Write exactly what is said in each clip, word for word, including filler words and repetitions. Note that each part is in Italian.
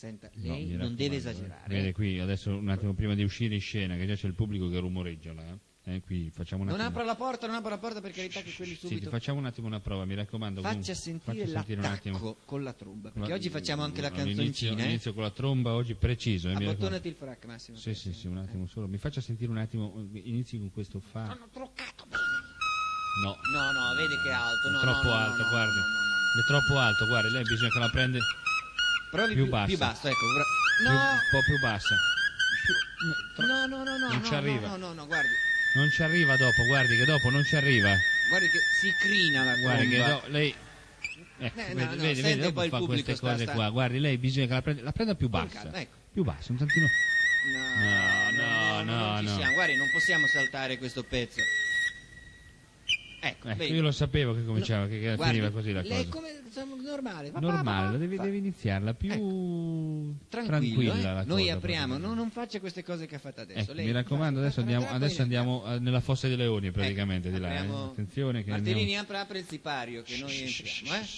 Senta, lei no, non deve esagerare. Vede qui, adesso un attimo prima di uscire in scena, che già c'è il pubblico che rumoreggia là. Eh, qui facciamo un non attimo... apra la porta, non apra la porta per carità che quelli subito... Sì, facciamo un attimo una prova, mi raccomando. Faccia comunque, sentire faccia sentire l'attacco un attimo. con la tromba, perché Ma, oggi facciamo anche la all'inizio, canzoncina. Inizio eh? con la tromba, oggi preciso. Eh, Abbottonati il frac, Massimo. Sì, sì, sì, un attimo solo. Mi faccia sentire un attimo, inizi con questo fa... Sono truccato bene. No. No, no, vede che è alto. No, È troppo no, no, alto, no, guardi. No, no, no. È troppo alto, guardi, lei bisogna che la prende... Provi più, più, bassa. più basso, ecco. Bra... Più, No. un po' più bassa. No, no, no, no, non no, ci arriva. no, no, no, guardi. Non ci arriva dopo, guardi che dopo non ci arriva. Guardi che si crina la tromba. Guardi che do, lei... Ecco, Eh, no, vedi, no, vedi, vedi, dopo poi fa il queste pubblico cose sta, qua. sta... Guardi, lei bisogna che la prenda, la prenda più Con bassa. calma, ecco. Più bassa, un tantino... No, No, no, no, non ci no. siamo. Guardi, non possiamo saltare questo pezzo. Ecco, Ecco, vedi. io lo sapevo che cominciava, No, che guardi, finiva così la lei cosa. è come insomma, normale. Va, Normale, va, va, devi, va. devi iniziarla più Ecco. Tranquillo, tranquilla. eh? La Noi cosa, apriamo, no, non faccia queste cose che ha fatto adesso. Ecco, Lei mi raccomando, fa- adesso fa- andiamo, fa- adesso poi andiamo eh, nella fossa dei leoni praticamente Ecco, di là. eh. apriamo- Attenzione che Martellini, andiamo... apra, apra il sipario che noi entriamo, eh?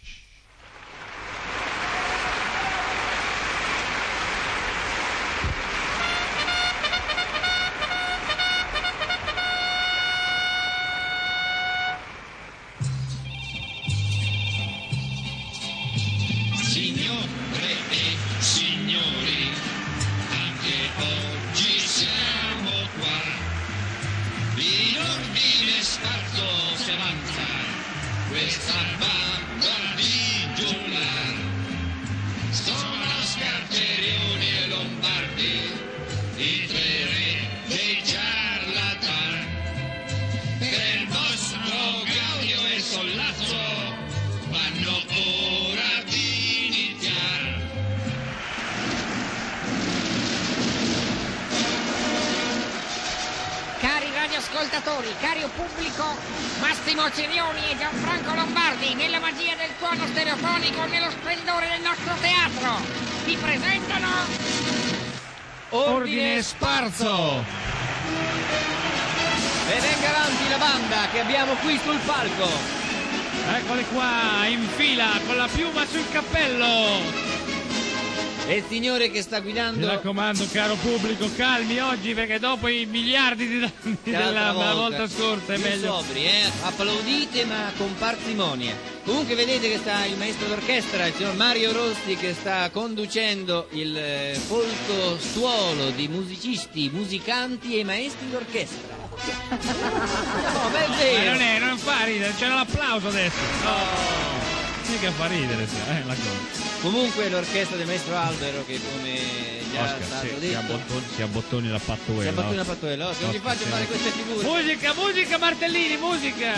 Signore e signori, anche oggi siamo qua. In ordine sparso si avanza questa banda di giullar. Sono Scarperioni e Lombardi, i tre re dei ciarlatan. Per il vostro Gaudio e Sollazzo vanno ora di iniziare. Cari radioascoltatori, caro pubblico, Massimo Cerioni e Gianfranco Lombardi, nella magia del tuono stereofonico, nello splendore del nostro teatro, vi presentano... Ordine sparso! E venga avanti la banda che abbiamo qui sul palco. Eccoli qua, in fila, con la piuma sul cappello! E il signore che sta Mi guidando... raccomando, caro pubblico, calmi oggi perché dopo i miliardi di danni della volta, volta scorsa è più meglio. sobri, eh? Applaudite ma con parsimonia. Comunque vedete che sta il maestro d'orchestra, il signor Mario Rossi, che sta conducendo il eh, folto stuolo di musicisti, musicanti e maestri d'orchestra. No, beh, è Ma vero. non è, non fa ridere, c'era l'applauso adesso. No. Mica fa ridere, eh, la cosa. Comunque l'orchestra del maestro Albero, che come già Oscar, stato sì, si, detto... abbottoni, si abbottoni la pattuela. Si abbottoni la Oscar. pattuela, Oscar, non ti Oscar, faccio sì. fare queste figure. Musica, musica, Martellini, musica!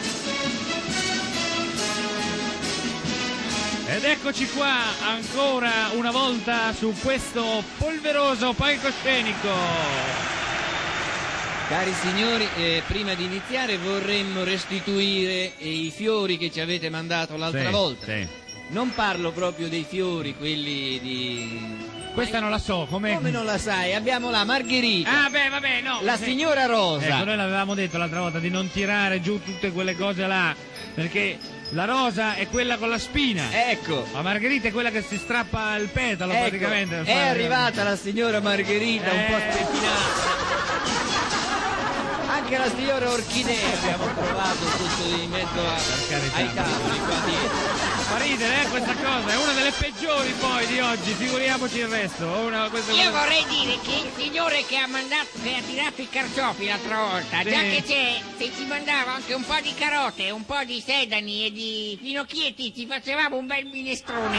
Ed eccoci qua, ancora una volta su questo polveroso palcoscenico. Cari signori, eh, prima di iniziare vorremmo restituire eh, i fiori che ci avete mandato l'altra Sì, volta. sì. Non parlo proprio dei fiori, quelli di... Questa non la so, com'è? Come non la sai? Abbiamo la Margherita, Ah, beh, vabbè, no. la sì. signora Rosa. Ecco, noi l'avevamo detto l'altra volta di non tirare giù tutte quelle cose là, perché la rosa è quella con la spina. Ecco, La Margherita è quella che si strappa il petalo ecco, praticamente. è arrivata la signora Margherita un po' Eh. spettinata. Anche la signora Orchidea abbiamo trovato sotto in mezzo a, carità. ai tavoli qua dietro. Fa ridere, eh, questa cosa, è una delle peggiori poi di oggi, figuriamoci il resto. Una, questa Io cosa- vorrei dire che il signore che ha mandato, che ha tirato i carciofi l'altra volta, Sì. già che c'è, se ci mandava anche un po' di carote, un po' di sedani e di finocchietti, ci facevamo un bel minestrone.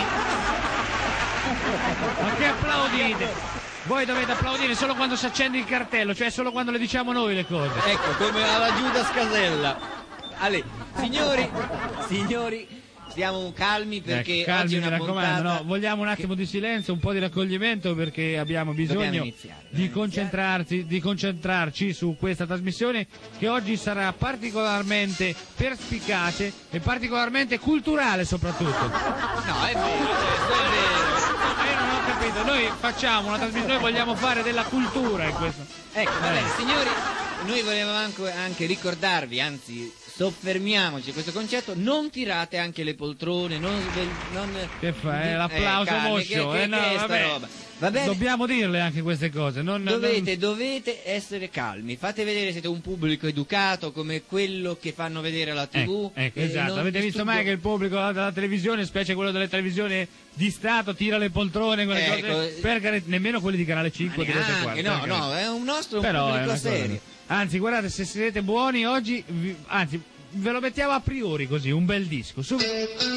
Ma che applaudite? Voi dovete applaudire solo quando si accende il cartello, cioè solo quando le diciamo noi le cose. Ecco, come alla Giuda Scasella. Ale, signori, signori, stiamo calmi perché Ecco, calmi, oggi è mi una raccomando, puntata... no, vogliamo un attimo di silenzio, un po' di raccoglimento perché abbiamo bisogno Dobbiamo iniziare, di dobbiamo concentrarci, di concentrarci su questa trasmissione che oggi sarà particolarmente perspicace e particolarmente culturale soprattutto. No, è vero, questo è vero. Ma io non ho capito, noi facciamo una trasmissione, vogliamo fare della cultura in questo. Ecco, va bene, signori, noi volevamo anche, anche ricordarvi, anzi soffermiamoci a questo concetto, non tirate anche le poltrone, non, non che fai? Eh, l'applauso eh, moscio, che, che, eh, no, che è sta vabbè. roba? Va bene? Dobbiamo dirle anche queste cose. Non, Dovete, non... dovete essere calmi. Fate vedere siete un pubblico educato come quello che fanno vedere alla tivù. Ecco, ecco, e esatto. non Avete visto disturbo- mai che il pubblico della televisione, specie quello delle televisioni di Stato, tira le poltrone, quelle Ecco, cose, per care- nemmeno quelli di Canale cinque, di Rete Neanche, quattro, no, per no, è un nostro un Però è pubblico una cosa- serio. Anzi, guardate, se siete buoni oggi, vi- anzi, ve lo mettiamo a priori così, un bel disco. Subito.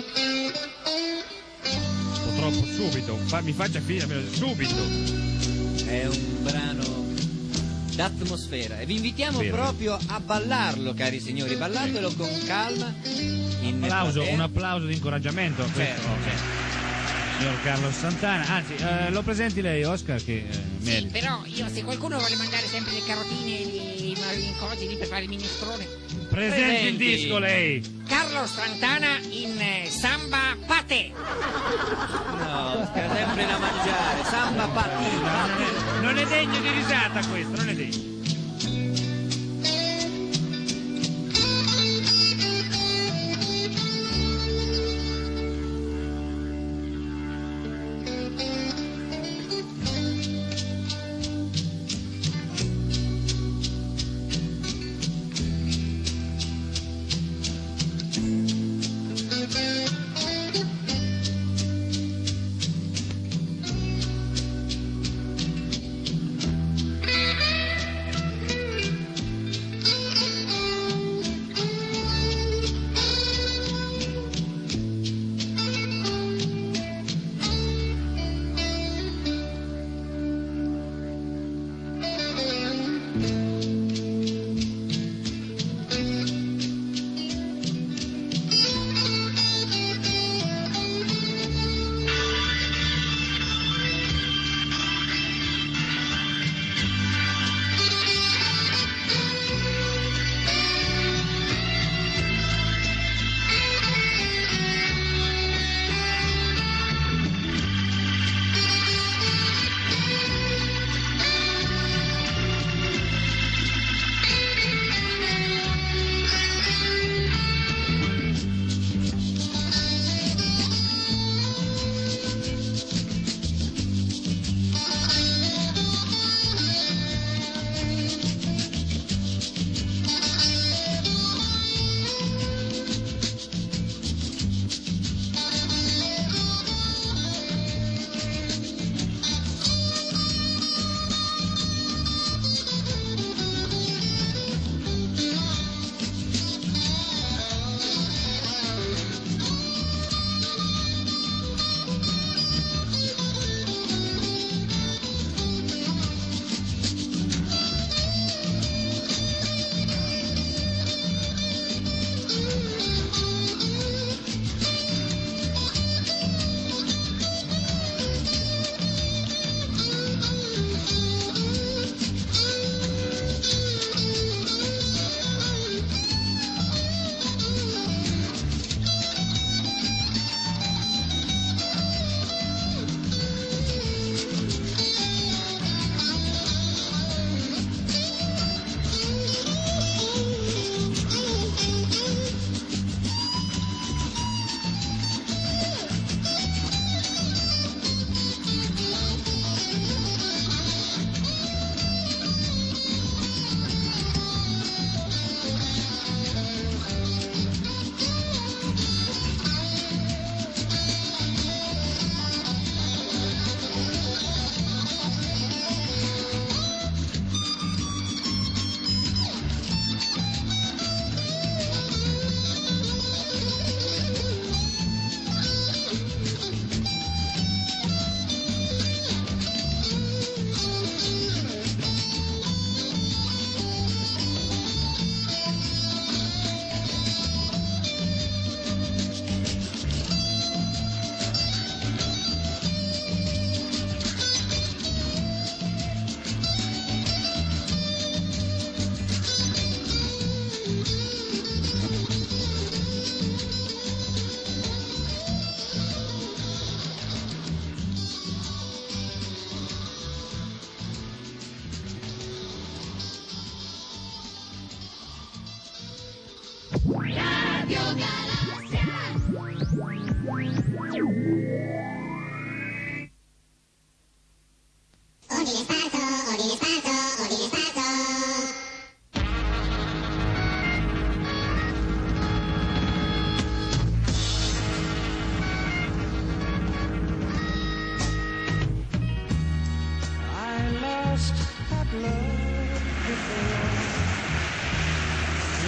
Un po' troppo subito, fa- mi faccia fine, subito. È un brano d'atmosfera e vi invitiamo Vero. proprio a ballarlo, cari signori, ballatelo con calma. In Applauso, platea. un applauso di incoraggiamento a questo Certo, certo. signor Carlo Santana. Anzi, eh, lo presenti lei, Oscar, che eh, Sì, merita. però io se qualcuno vuole mandare sempre le carotine e i malincosi lì per fare il minestrone. Presenti il presenti. disco lei. Carlo Santana in eh, Samba Paté. No, sta sempre da mangiare, samba patina. Non è, non è degno di risata questo, non è degno.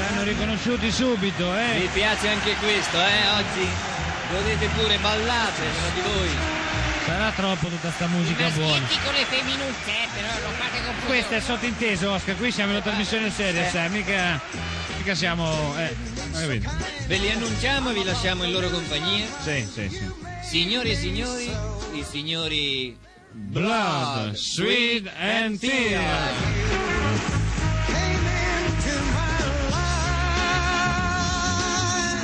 hanno riconosciuti subito, eh. Vi piace anche questo, eh? Oggi godete pure, ballate tra di voi. Sarà troppo tutta sta musica I buona. maschietti con le femminucce, eh, però lo fate con Questo è sottinteso, Oscar, qui siamo in una trasmissione seria, Eh. sai, mica, mica siamo... eh, hai capito? Ve li annunciamo e vi lasciamo in loro compagnia. Sì, sì, sì. Signori e signori, i signori Blood, Sweat and Tears. Came into my life.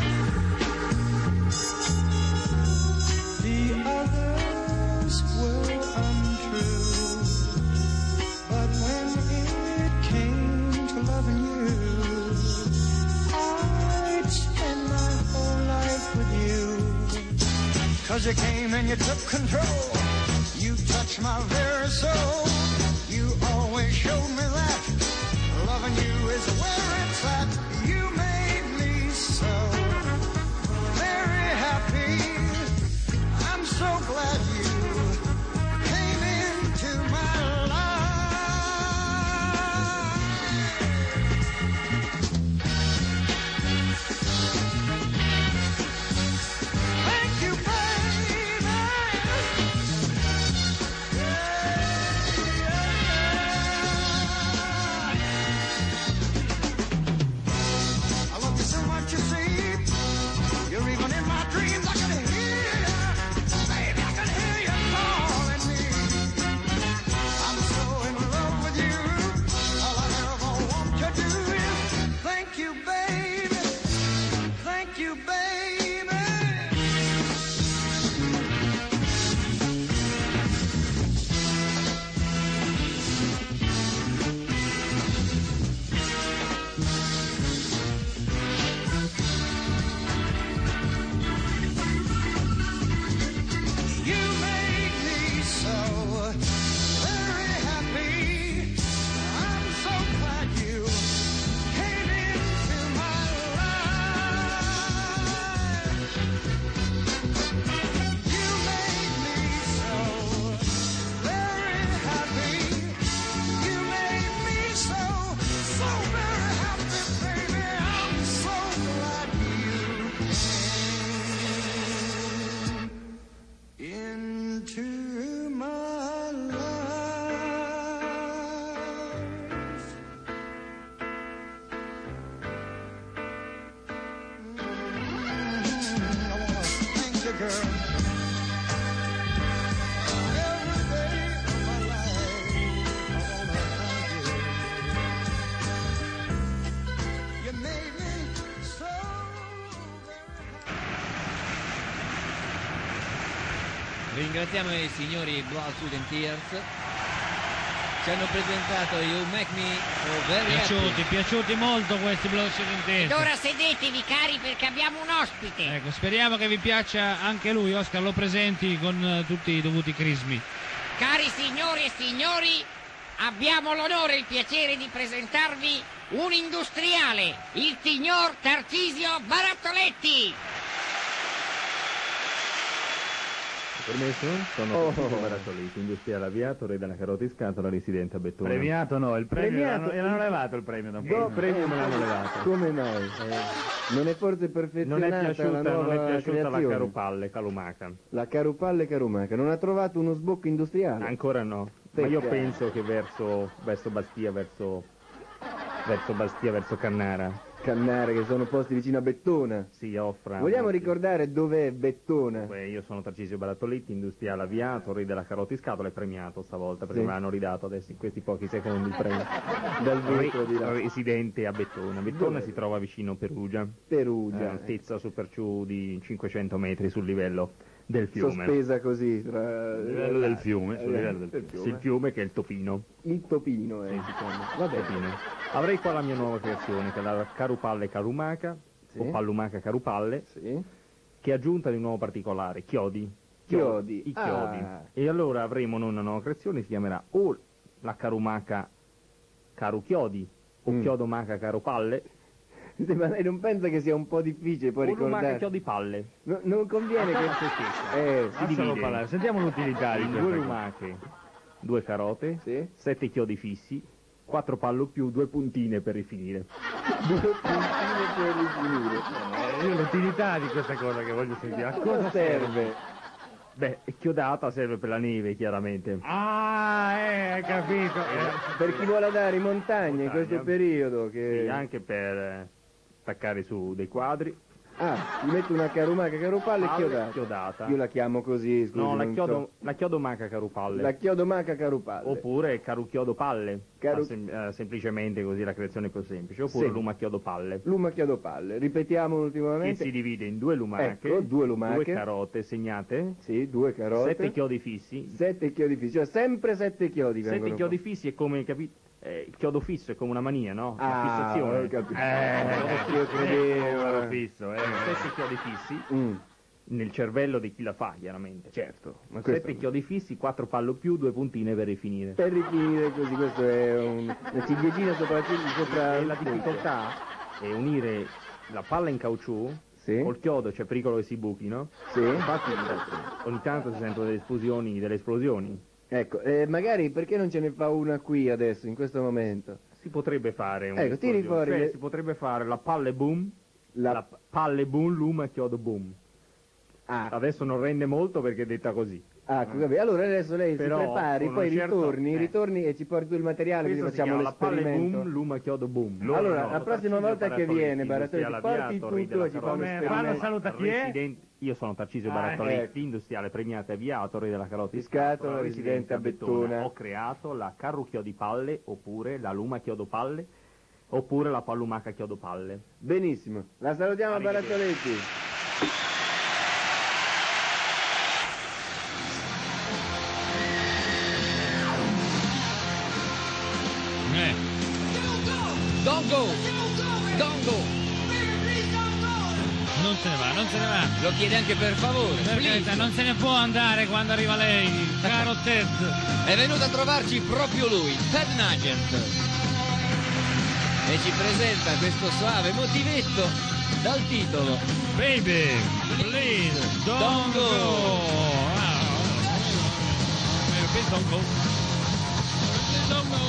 The others were untrue, but when it came to loving you, I'd spend my whole life with you. 'Cause you came and you took control. You touched my very soul. You always showed me that loving you is where it's at. You made me so very happy. I'm so glad you came into my life. Thank you, baby. I love you so much, you see. You're even in my dreams. I can hear you, baby. I can hear you calling me. I'm so in love with you. All I ever want to do is thank you, baby. Thank you, baby. You make me so very happy. I'm so glad you came into my life. You made me so very happy. You made me so, so very happy, baby. I'm so glad you came into my life. Mm, I wanna thank you, girl. Every day of my life, I wanna thank you. You made me so very happy. Ringraziamo i signori Blood, Sweat and Tears. Ci hanno presentato You Make Me So Very Piaciuti, Happy. piaciuti molto questi Blood, Sweat and Ed Tears. ora sedetevi, cari, perché abbiamo un ospite. Ecco, speriamo che vi piaccia anche lui, Oscar, lo presenti con eh, tutti i dovuti crismi. Cari signori e signori, abbiamo l'onore e il piacere di presentarvi un industriale, il signor Tarcisio Barattoletti. Permesso? Sono Tarcisio Barattoletti, industriale aviatore della carota in scatola, residente a Bettone. Premiato no, il premio Premiato. l'hanno, l'hanno levato il premio da un po'. Il premio me l'hanno levato. Come mai? Eh, Non è forse non perfezionata è piaciuta, la nuova non è piaciuta la creazione? Carupalle Calumaca. La Carupalle Carumaca non ha trovato uno sbocco industriale? Ancora no. Ma io Peccato. penso che verso, verso Bastia, verso, verso Bastia, verso Cannara, Cannare, che sono posti vicino a Bettona. si offra. Vogliamo molti- ricordare dov'è Bettona? Beh, io sono Tarcisio Barattoletti, industriale aviatore della carota in scatola e premiato stavolta, perché Sì. me l'hanno ridato adesso in questi pochi secondi il premio. Dal vetro di Re- là. residente a Bettona. Bettona Dove? si trova vicino Perugia. Perugia. Altezza su per giù di cinquecento metri sul livello del fiume. Sospesa così tra... Sul livello del fiume, sul Eh, livello del del fiume. Il fiume che è il Topino. Il topino, eh, diciamo. Vabbè. Topino. Avrei qua la mia nuova creazione, che è la Carupalle Carumaca, Sì. o Pallumaca Carupalle, Sì. che è aggiunta di un nuovo particolare, chiodi. Chiodi. I chiodi. Ah. E allora avremo noi una nuova creazione, si chiamerà o la Carumaca Caruchiodi, o Mm. Chiodomaca Carupalle, Sì, ma lei non pensa che sia un po' difficile poi o Lumaca ricordare? Chiodipalle. No, non conviene Ah, che... se stessa. Eh, Si Lascialo divide parlare, sentiamo l'utilità di in questa due cosa. lumache, due carote, Sì. sette chiodi fissi, quattro pallo più, due puntine per rifinire. Due puntine per rifinire. Eh, io l'utilità di questa cosa che voglio sentire. A cosa serve? Beh, chiodata serve per la neve, chiaramente. Ah, eh, hai capito. Eh. Per chi vuole andare in montagna in Montagna. questo periodo che... Sì, anche per eh, attaccare su dei quadri. Ah, gli metto una carumaca carupalle e Palle chiodata. chiodata. Io la chiamo così, scusi. No, la non chiodo, so. la chiodomaca carupalle. La chiodomaca carupalle. Oppure caruchiodopalle. Caru- Ma sem- eh, semplicemente così la creazione è più semplice. Oppure Sì. lumachiodopalle. Luma chiodopalle. Ripetiamo Che ultimamente. si divide in due lumache, Ecco, due lumache. due carote segnate, Sì, due carote. sette chiodi fissi. Sette chiodi fissi, cioè sempre sette chiodi Sette vengono chiodi fuori. fissi è come, capito? Eh, il chiodo fisso è come una mania, no? La Ah, fissazione. ho capito. Eh, io credevo. chiodo fisso, eh. Sette chiodi fissi Mm, nel cervello di chi la fa, chiaramente. certo, ma questo... Sette chiodi fissi, quattro pallo più, due puntine per rifinire. Per rifinire così, questo è un... una ciliegina sopra, sopra E il la punto. difficoltà è unire la palla in caucciù Sì, col chiodo, c'è pericolo che si buchi, no? sì. Infatti ogni tanto si sentono delle esplosioni, delle esplosioni. Ecco, eh, magari perché non ce ne fa una qui adesso, in questo momento? Si potrebbe fare un Ecco, tiri fuori cioè, le- si potrebbe fare la palle boom, La... la, palle boom, luma chiodo boom. Ah, Adesso non rende molto perché è detta così. ah, capito. Allora adesso lei Però si prepari, con poi un certo- ritorni, eh. ritorni e ci porti tu il materiale, Questo quindi si facciamo chiama la palle l'esperimento. boom, luma chiodo boom. Allora, No, la prossima Tarcisio volta che Barattoli, viene, Barattoli, industriale ti porti aviator, tutto della e ci fa un carrozza. Come fanno, esperimento. saluta chi è? Resident- Io sono Tarcisio Ah, Barattoli, ecco. industriale premiato aviator della carrozza Di scatola, residente a Bettona. Ho creato la carrucchio di palle, oppure la luma chiodo palle, oppure la pallumaca chiodo palle. Benissimo, la salutiamo a Arrivederci. Barattoletti. Eh. Don't go! Don't go! Non se ne va, non se ne va. Lo chiede anche per favore. Per please. carità, non se ne può andare quando arriva lei, caro Ted. È venuto a trovarci proprio lui, Ted Nugent. E ci presenta questo suave motivetto dal titolo Baby, please, don't, Don't go. go. Ah, please don't go. Please don't go.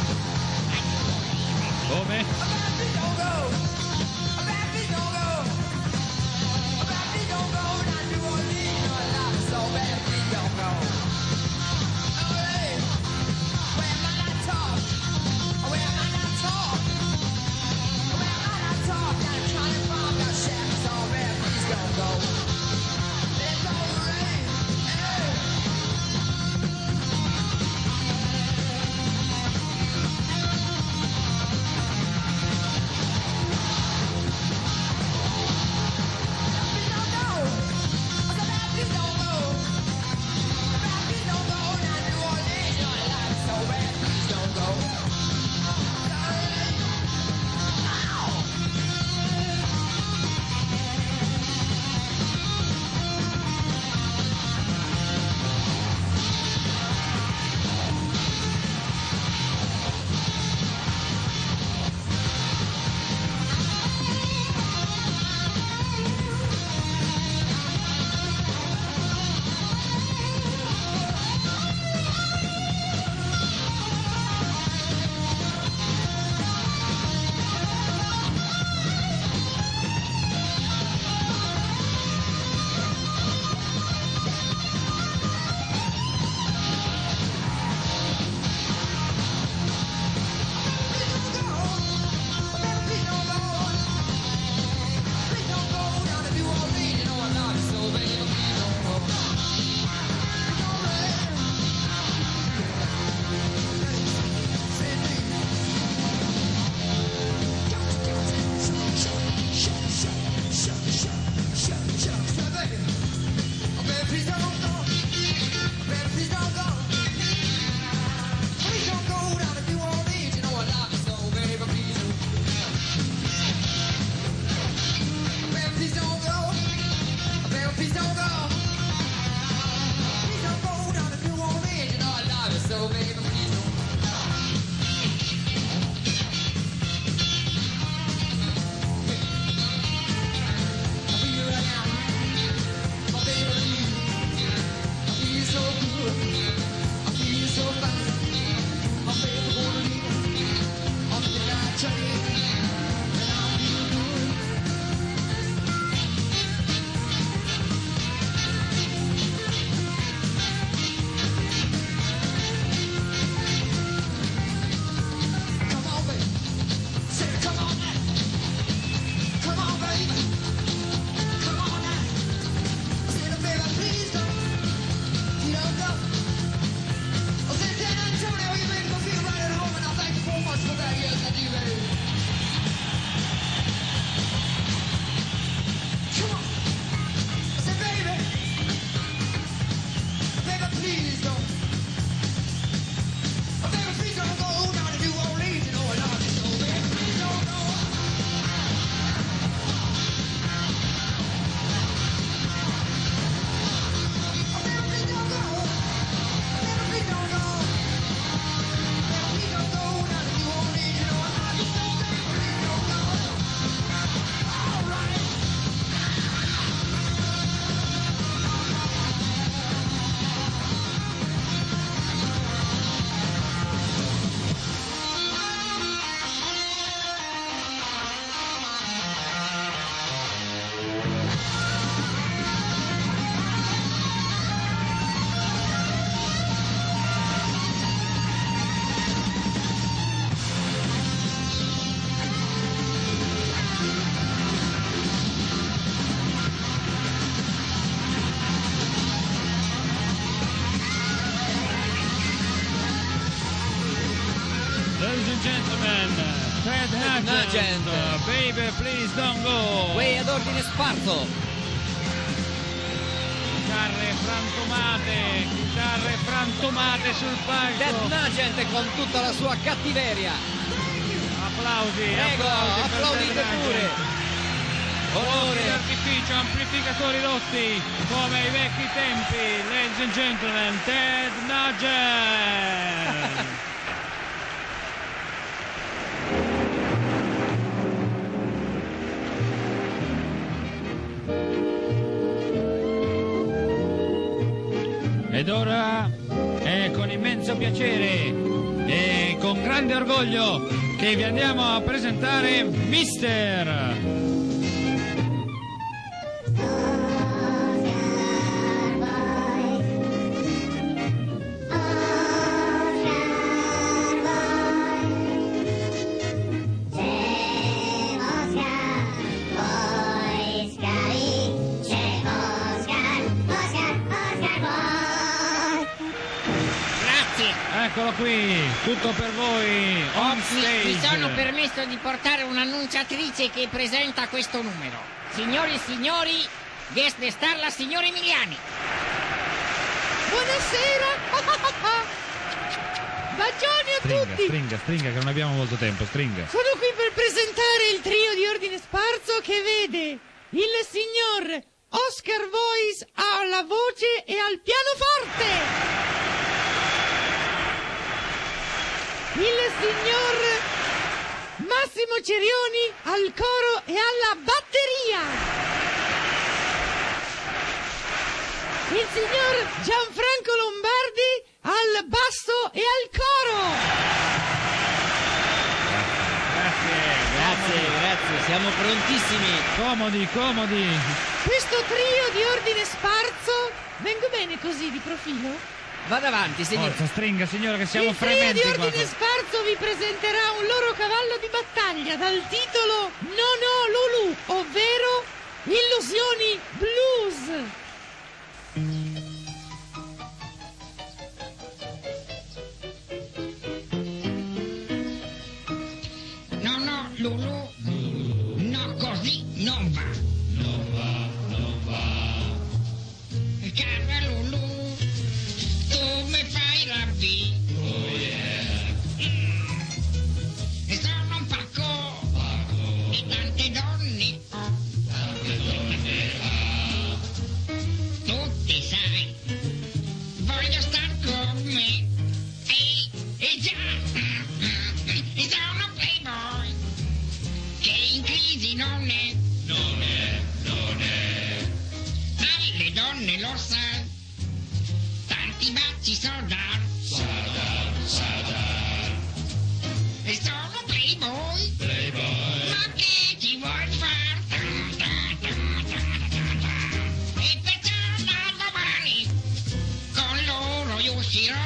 Come? Ladies and gentlemen, Ted Nugent, Nugent. Baby Please Don't Go. Way ad ordine sparso. Chitarre frantumate, chitarre frantumate sul palco. Ted Nugent con tutta la sua cattiveria. Applausi, Prego, applausi per applaudite Ted Nugent. pure. Fuochi Onore. d'artificio, amplificatori rotti come ai vecchi tempi. Ladies and gentlemen, Ted Nugent. Ed ora è con immenso piacere e con grande orgoglio che vi andiamo a presentare Mister Eccolo qui, tutto per voi, on stage. Mi, mi sono permesso di portare un'annunciatrice che presenta questo numero. Signori e signori, guest star la signora Emiliani. Buonasera. Bacioni a Stringa, tutti. stringa, stringa, che non abbiamo molto tempo, stringa. Sono qui per presentare il trio di ordine sparso che vede il signor Oscar Voice alla voce e al pianoforte. Il signor Massimo Cerioni al coro e alla batteria. Il signor Gianfranco Lombardi al basso e al coro. Grazie, Grazie, grazie, siamo prontissimi. comodi, comodi. Questo trio di ordine sparso, vengo bene così di profilo? Vada avanti, signor. Forza, stringa, signora, che siamo Il trio frementi di qua. ordine sparso vi presenterà un loro cavallo di battaglia dal titolo Non ho Lulu, ovvero Illusioni Blues. No, no, Lulu. No, così non va. Non va, non va. Cara Lulu, tu mi fai rabbì. Oh yeah. E sono un pacco Paco, di tante donne. tante donne ha. Tutti sai, voglio star con me. E, e già, e sono un playboy che in crisi non è. Non è, non è. Alle donne lo sai, tanti baci so dar. Sadar, sadar. E sono un playboy, Playboy. ma che ci vuoi far? Ta, ta, ta, ta, ta, ta. E perciò da domani con loro io uscirò.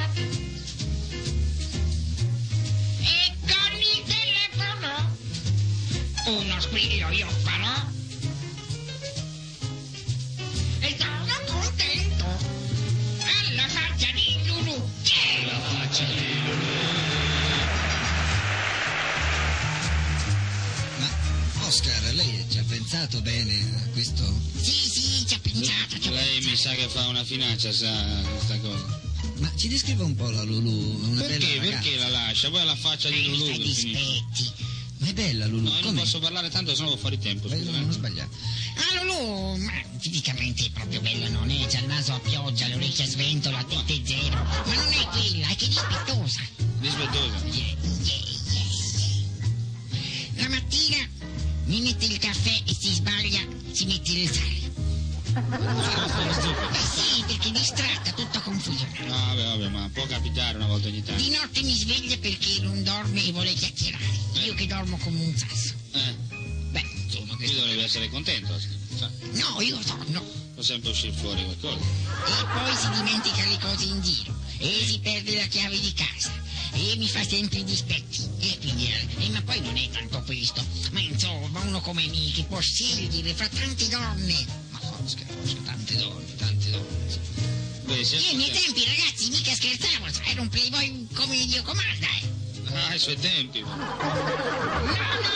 E con il telefono uno squillo io farò. E sono contento alla faccia di Lulu. La faccia di Lulu. Ma Oscar, lei ci ha pensato bene a questo? Sì, sì, ci ha pensato, ci ha Lei mi pensato. sa che fa una finaccia, sa, questa cosa. Ma ci descriva un po' la Lulu, una Perché? bella ragazza. Perché la lascia? Poi la faccia di Eh, mi Lulu fai che gli finisce. dispetti. Ma è bella Lulu, No, io non come? posso parlare tanto, sennò devo fare tempo, Beh, scusa. no, non sbagliare. Ah, Lulu, ma fisicamente è proprio bella, non è? C'ha il naso a pioggia, le orecchie a sventola, tette zero. Ma non è quella, è che è dispettosa. Dispettosa. Yeah, yeah, yeah, yeah. La mattina mi mette il caffè e si sbaglia, si mette il sale. Eh sì, perché è distratta, tutta confusione. No, vabbè, vabbè, ma può capitare una volta ogni tanto. Di notte mi sveglia perché non dorme e vuole chiacchierare. Io che dormo come un sasso. Eh, Beh, insomma, qui questo... dovrebbe essere contento, sa. No, io sonno. Può sempre uscire fuori qualcosa. E poi si dimentica le cose in giro. E si perde la chiave di casa. E mi fa sempre i dispetti. E quindi, eh, ma poi non è tanto questo. Ma insomma, uno come me che può scegliere fra tante donne. Ma Oscar, Oscar, tante donne, tante donne. Beh, si Io ai miei ascolta- tempi, ragazzi, mica scherzavo. Era un playboy come Dio comanda, eh. Ah, ai suoi tempi. No, no, no, no,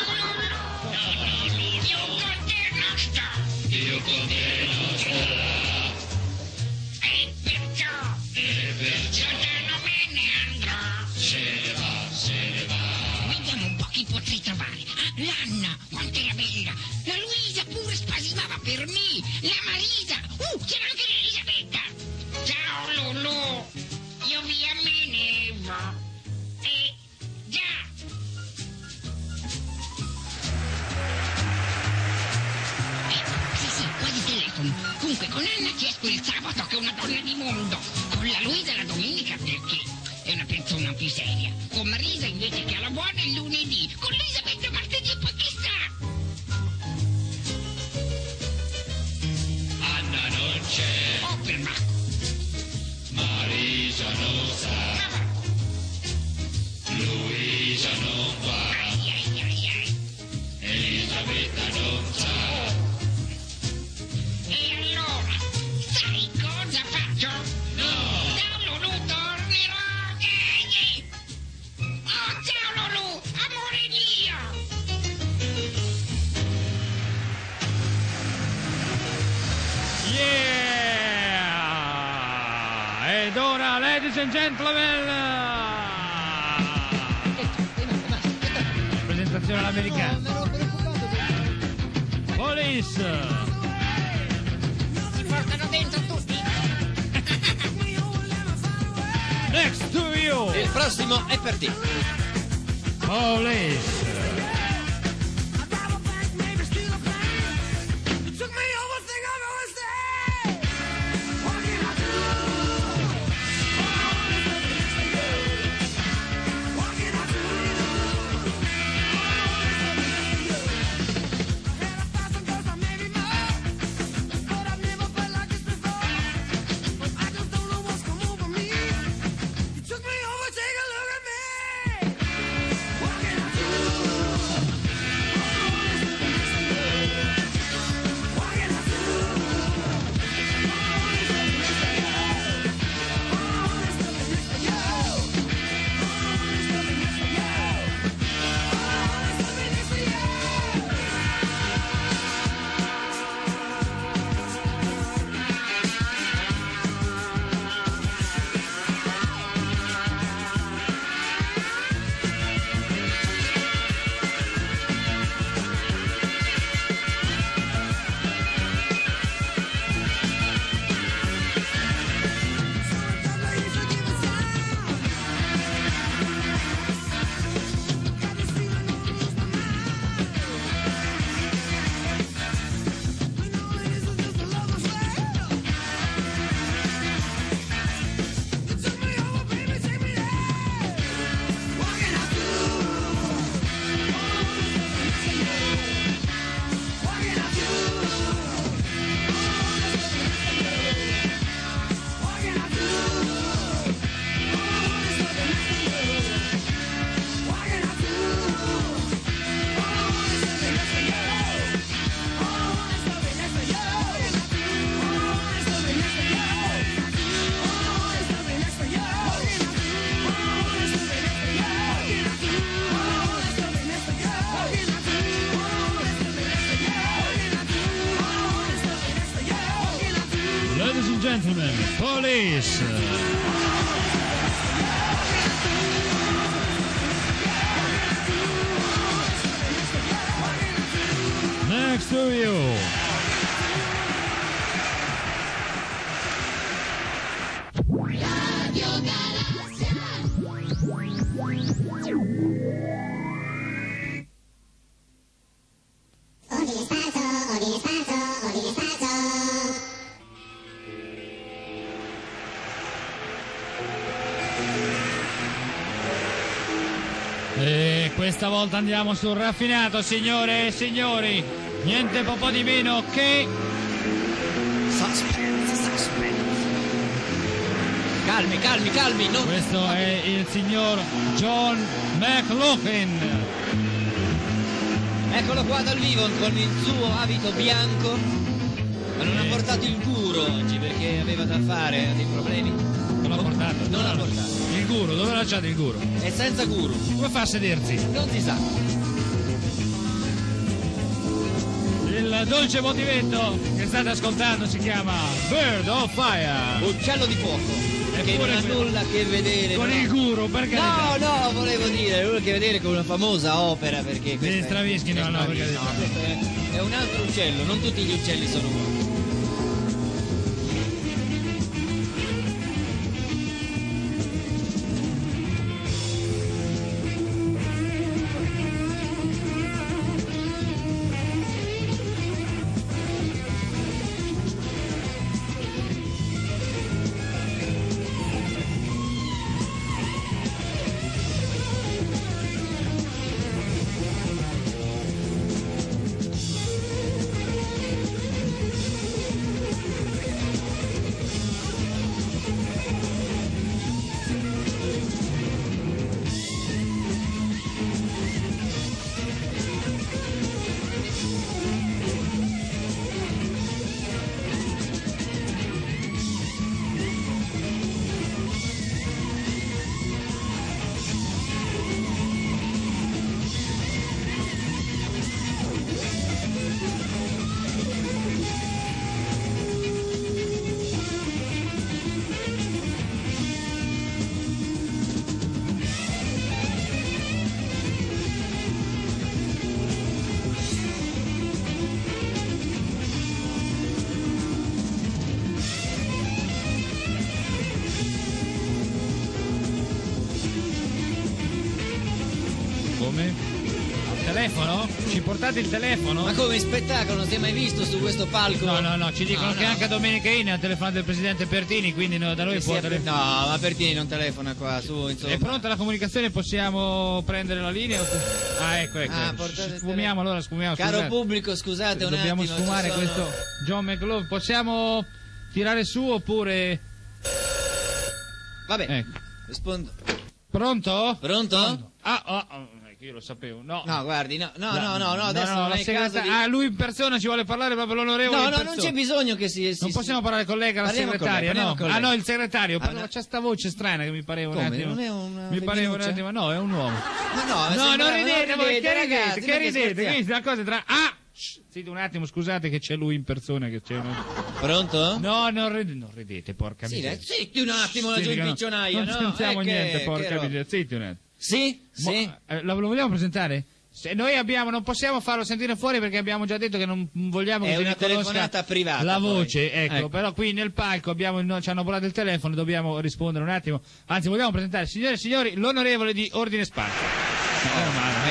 no, io con te non sto. Io con te non starò. E perciò, E perciò io te non me ne andrò. se ne va, se ne va. Vediamo un po' chi potrei trovare. Ah, l'Anna, quanto era bella. La Luisa pure spasimava per me. La Marisa. Uh, c'era anche l'Elisabetta. Ciao, Lulu. Io via me ne vo. E già. Eh, sì, sì, qua di telefono. Comunque, con Anna ci esco il sabato che è una donna di mondo. Con la Luisa la domenica perché è una persona più seria. Con Marisa invece che alla buona il lunedì. Con Elisabetta martedì e poi chissà. Anna non c'è, Oh, per Marco. Marisa non sta, Luisa non va, Ai, ai, ai, ai. Elisabetta non sta. E allora, sai cosa faccio? No! Da Lulu tornerò! Eh, eh. Oh, ciao Lulu, amore mio! Yeah! Ed ora, ladies and gentlemen, presentazione all'americana. Police! Si portano dentro tutti? Next to you! Il prossimo è per te. Police! Ladies and gentlemen, Police! Next to you! E questa volta andiamo sul raffinato, signore e signori. Niente po' di meno che... Suspense, suspense. Calmi, calmi, calmi. Non... Questo è il signor John McLaughlin. Eccolo qua dal vivo con il suo abito bianco. Ma non ha portato il guru oggi perché aveva da fare, ha dei problemi. Non l'ha portato. Non l'ha portato. Il guru, dove l'ha lasciato il guru? È senza guru. Come fa a sedersi? Non si sa. Il dolce motivetto che state ascoltando si chiama Bird of Fire. Uccello di fuoco. Che non ha nulla a che vedere con no. il guru, perché no no volevo dire nulla a che vedere con una famosa opera, perché di Stravinsky. No no perché no, questo è, è un altro uccello, non tutti gli uccelli sono uguali. Telefono? Ci portate il telefono? Ma come spettacolo, non si è mai visto su questo palco? No, no, no, ci dicono no, che no. anche a Domenica In ha telefonato il presidente Pertini, quindi no, da noi può telefonare. No, ma Pertini non telefona qua, su, insomma. È pronta la comunicazione, possiamo prendere la linea? Ah, ecco, ecco. Ah, sfumiamo allora, sfumiamo. Caro scusate. pubblico, scusate un Dobbiamo attimo. sfumare sono... questo John McLaughlin. Possiamo tirare su oppure... Vabbè, ecco. rispondo. Pronto? Pronto? Pronto? Ah, oh, oh. Io lo sapevo, no. No, guardi, no, no, La, no, no, no, adesso no, no, non la è il caso di... Ah, lui in persona ci vuole parlare proprio l'onorevole. No, in no, persona. non c'è bisogno che si... si non possiamo parlare con lei, che è la parliamo segretaria, con lei, no? con lei. Ah no, il segretario, Ah, no. c'è sta voce strana che mi pareva un Come? attimo. Non è una Mi pareva un femminuccia? attimo, no, è un uomo. Ma no, No, sembrava- non ridete, voi, che ridete, ragazzi, che ma ridete, scherziamo? che una cosa tra... Ah! Shh, Zitto un attimo, scusate che c'è lui in persona che c'è... Pronto? No, non ridete, non ridete, porca Sì, miseria. zitti un attimo laggiù Zitti in che no- piccionaia, Non no? sentiamo Eh, che- niente, che porca roba. miseria, zitti un attimo. Sì? Mo- Sì? eh, la lo vogliamo presentare? Se noi abbiamo, non possiamo farlo sentire fuori perché abbiamo già detto che non vogliamo che È si una riconosca telefonata privata, la poi. voce, ecco, Ecco. però qui nel palco abbiamo il no- ci hanno volato il telefono, dobbiamo rispondere un attimo. Anzi, vogliamo presentare, signore e signori, l'onorevole di Ordine Sparso. No,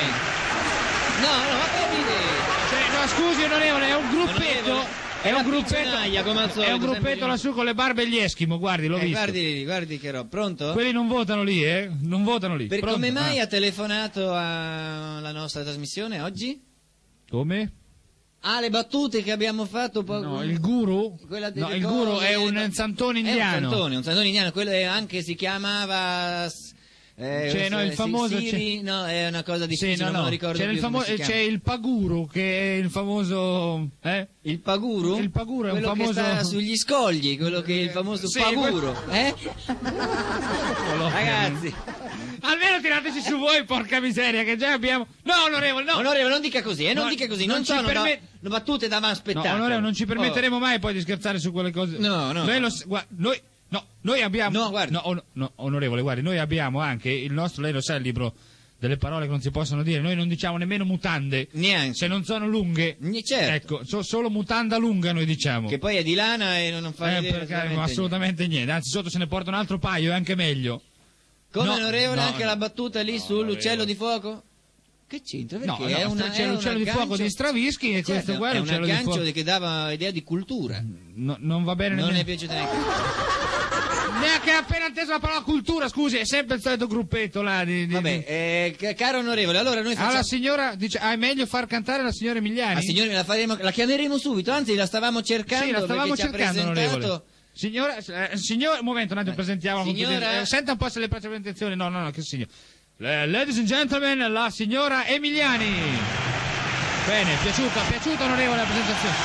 No, no, ma che dite? cioè, no, scusi onorevole, è un gruppetto. Onorevole, È un una gruppetto, piccionaia, come al è solito, un gruppetto sempre lassù con le barbe e gli eschimo, guardi, l'ho Eh, visto. guardi, guardi che roba. Pronto? Quelli non votano lì, eh? Non votano lì. Per Pronto? come mai Ah. ha telefonato alla nostra trasmissione oggi? Come? Ah, le battute che abbiamo fatto poco... No, il guru? Quella delle No, il cose, guru è le un ba- santone È un indiano. santone, un santone indiano, quello è anche si chiamava... Eh, C'è, no, il si- famoso- Siri, no, è una cosa difficile, Sì, no, non me no. lo ricordo C'era più il famo- come si chiama. c'è il Paguru che è il famoso eh? Il Paguru? Il Paguru è un quello famoso che sta sugli scogli, quello che è il famoso Sì, Paguro, eh? Quello- Ragazzi, Almeno tirateci su voi, porca miseria, che già abbiamo. No, onorevole, no. onorevole, non dica così, eh, non No, dica così, non non, ci sono permet- da- battute da No, spettacolo. onorevole, non ci Oh. permetteremo mai poi di scherzare su quelle cose. No, no. Noi lo s- gua- noi no, noi abbiamo No, guardi. no, on- no, onorevole, guardi, noi abbiamo anche il nostro, lei lo sa, il libro delle parole che non si possono dire. Noi non diciamo nemmeno mutande. Neanche. Se non sono lunghe. Ni- certo. Ecco, so- solo mutanda lunga noi diciamo. Che poi è di lana e non fa Eh, vedere perché- assolutamente assolutamente niente. Anzi, sotto se ne porta un altro paio, è anche meglio. Come No, onorevole no, anche no. la battuta lì No, sull'uccello onorevole. di fuoco? Che c'entra? Perché No, no, è una, c'è è l'uccello un di fuoco aggancio- di Stravinsky e Certo, questo qua è è un l'uccello di aggancio fuoco. che dava idea di cultura. No, non va bene Non nemmeno. è piaciuta neanche. Neanche appena inteso la parola cultura, scusi, è sempre il solito gruppetto là di. di- Vabbè, di- eh, ca- caro onorevole, allora noi facciamo... Ah, la signora dice, ah, è meglio far cantare la signora Emiliani? Ah, signore, la, faremo, la chiameremo subito, anzi la stavamo cercando Sì, la stavamo perché ci ha cercando, presentato... onorevole. Signora, eh, signor, un momento, un attimo, presentiamo. Signora- Eh, senta un po' se le piace la presentazione. No, no, no, che signor. Eh, ladies and gentlemen, la signora Emiliani. Bene, piaciuta, piaciuta onorevole la presentazione.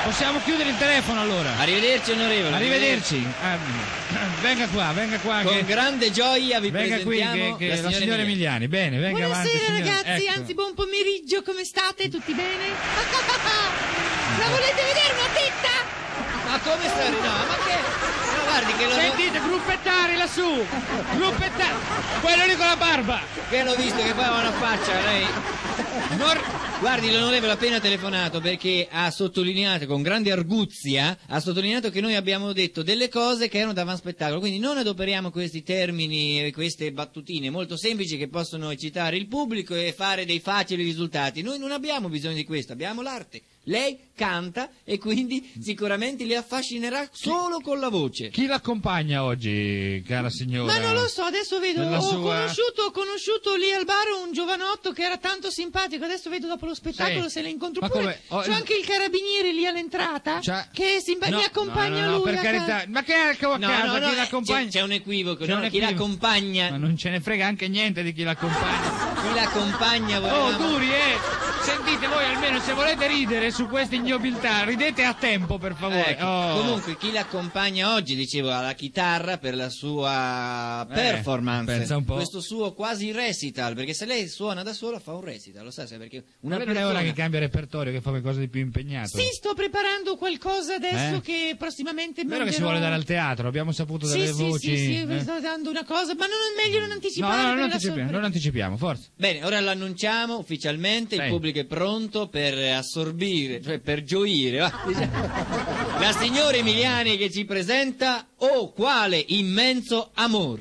Possiamo chiudere il telefono allora. Arrivederci onorevole. Arrivederci. Ah, venga qua, venga qua. Con che... grande gioia vi venga presentiamo qui che, che la, la signora Emiliani. Emiliani. Bene, venga Buonasera avanti. Signora. ragazzi, Ecco. anzi buon pomeriggio, come state? Tutti bene? La volete vedere una tetta? Ma come sta? No, ma che? No, guardi che lo Sentite, gruppettare lassù! Gruppettare! Quello lì con la barba! Che l'ho visto che poi ha una faccia, lei. Non... Guardi, l'onorevole ha appena telefonato perché ha sottolineato con grande arguzia, ha sottolineato che noi abbiamo detto delle cose che erano da avanspettacolo, quindi non adoperiamo questi termini, queste battutine molto semplici che possono eccitare il pubblico e fare dei facili risultati. Noi non abbiamo bisogno di questo, abbiamo l'arte. Lei canta e quindi sicuramente li affascinerà solo con la voce. Chi l'accompagna oggi, cara signora? Ma non lo so, adesso vedo, Nella ho sua- conosciuto, ho conosciuto lì al bar un giovanotto che era tanto simpatico, adesso vedo dopo lo spettacolo Sì. se le incontro Ma pure. come? Oh, C'è il- anche il carabiniere lì all'entrata C'ha- che è simpa- No, mi accompagna no, no, no, lui. per a carità. casa. Ma che è a casa? No, no, no, chi eh, l'accompagna? c'è, c'è un equivoco, C'è no? un Chi equivoco. l'accompagna, Ma non ce ne frega anche niente di chi l'accompagna. chi l'accompagna Oh, volevamo- duri, eh! Sentite voi almeno se volete ridere su queste ignobiltà, ridete a tempo, per favore. Ecco, Oh. comunque chi l'accompagna oggi, dicevo, alla chitarra per la sua Eh, performance, pensa un po'. questo suo quasi recital, perché se lei suona da sola fa un recital, lo sa, se perché una Ma non è persona... ora che cambia repertorio, che fa qualcosa di più impegnato. Sì, sto preparando qualcosa adesso Eh? che prossimamente È vero che manderò. si vuole dare al teatro, abbiamo saputo Sì, dalle sì, voci. sì, sì, eh? sto dando una cosa, ma non è meglio non No, anticipare. no, non per la anticipiamo, sorpresa. non anticipiamo, forza. Bene, ora l'annunciamo ufficialmente, Sì. il pubblico è pronto per assorbire, cioè per gioire, va, diciamo. La signora Emiliani che ci presenta Oh, quale immenso amor.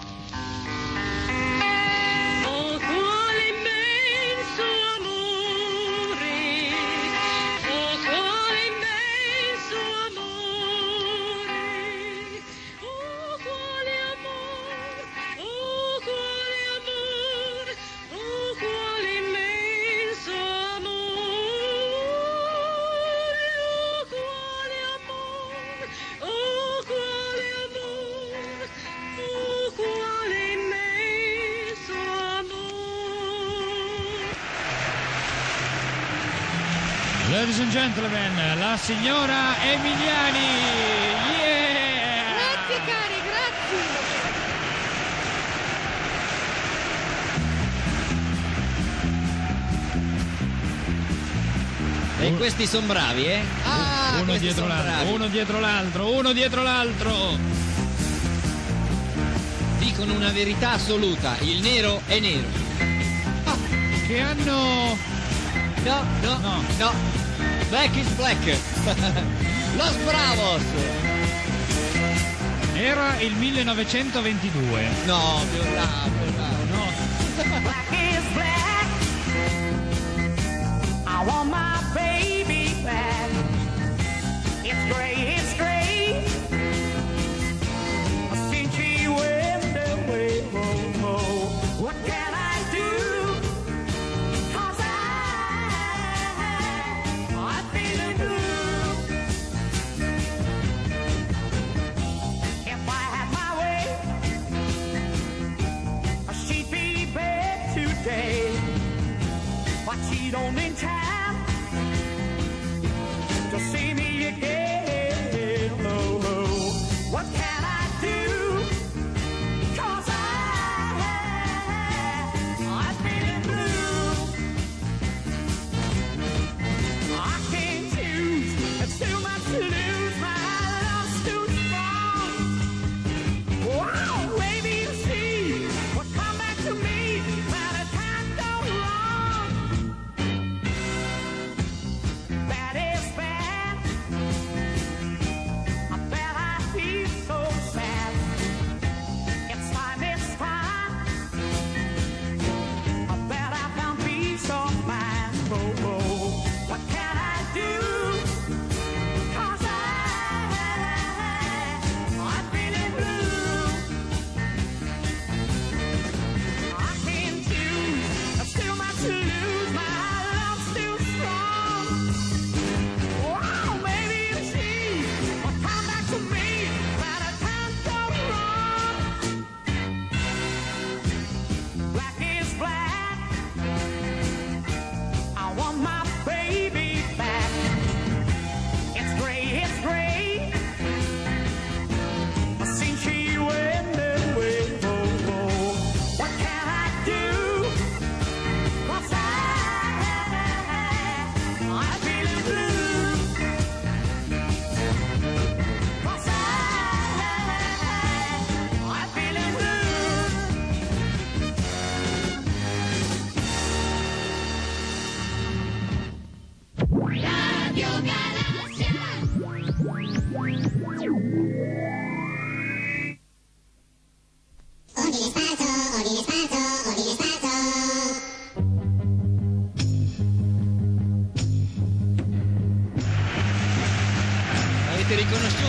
Oh, quale immenso amore, oh, quale immenso amore, oh, quale amore, oh, quale amore, oh, quale immenso amore, oh, quale amore, oh, quale amore, oh, quale immenso amore. Ladies and gentlemen, la signora Emiliani. Yeah! Grazie cari, grazie. E questi sono bravi, eh? Ah, uno questi dietro son l'altro, bravi. uno dietro l'altro, uno dietro l'altro. Dicono una verità assoluta, il nero è nero. Che hanno... No, no, No. no. Black is black. Los Bravos. Era il millenovecentoventidue. No, più bravo, più bravo. No. Black is black. I want my baby back. It's gray, it's gray. Since she went away, oh, oh. What can I do? 'Cause I, I'm feeling blue. If I had my way, she'd be bad today, but she don't in time to see me again. Oh, oh. What can I do? 'Cause I, I'm feeling blue. I can't choose, it's too much to lose. My love's too strong. Wow, baby, you see what come back to me when the time goes wrong.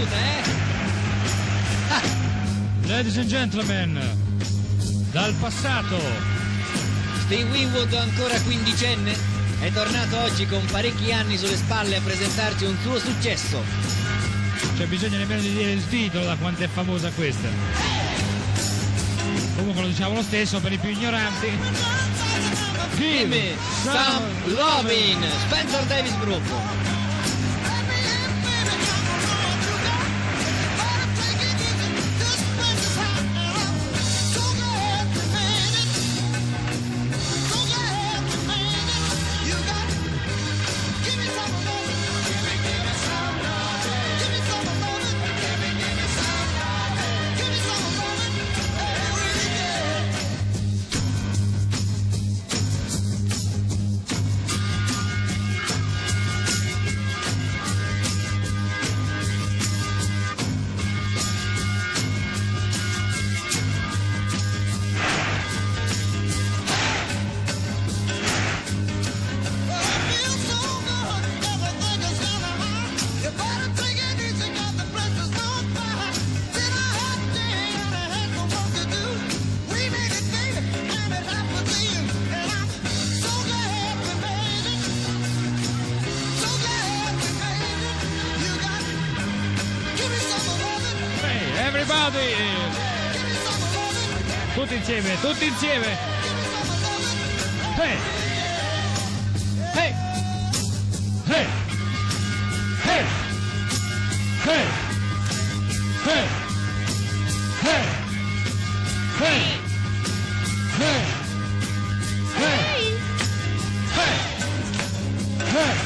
Hollywood, eh? Ah. Ladies and gentlemen, dal passato. Steve Winwood, ancora quindicenne, è tornato oggi con parecchi anni sulle spalle a presentarci un suo successo. C'è bisogno nemmeno di dire il titolo da quanto è famosa questa. Comunque lo diciamo lo stesso per i più ignoranti. Give me some lovin', Spencer Davis Group. Everybody! Tutti insieme, tutti insieme! Hey! Hey! Hey! Hey! Hey! Hey! Hey! Hey! Hey! Hey! Hey! Hey!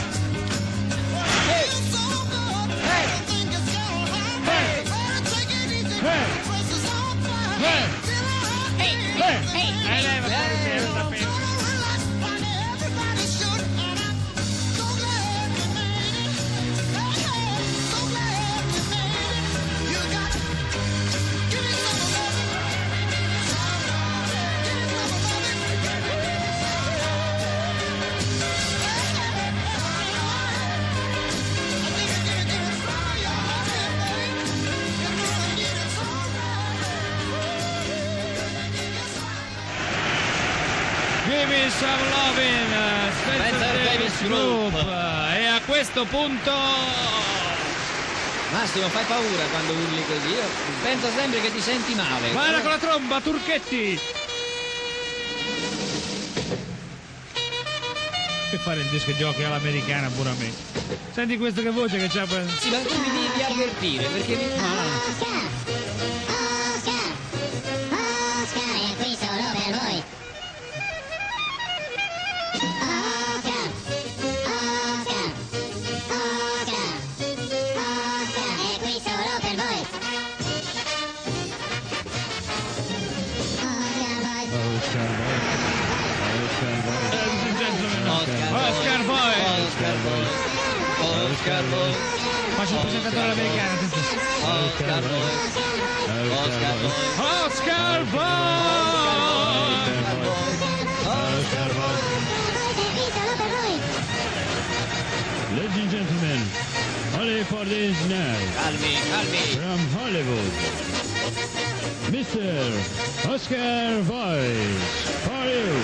Give me some lovin', Spencer, Spencer Davis Davis Group. Group. E a questo punto... Massimo, fai paura quando urli così. Io penso sempre che ti senti male. Guarda con la tromba, Turchetti! Per fare il disco giochi all'americana pure a me. Senti questo che voce che c'ha per... Sì, ma tu mi devi avvertire, perché mi... Oscar! Oscar! Oscar è qui solo per voi! Oscar! Oscar! Oscar! Oscar è qui solo per voi! Oscar Boy! Oscar Boy! Oscar Boy! Oscar Boy! Faccio il presentatore all'americana. Oscar Boy! Oscar Boy! Oscar Boy! Oscar Boy! Ladies and gentlemen, only for this night, Calmi, calmi! from Hollywood, mister Oscar Voice, for you.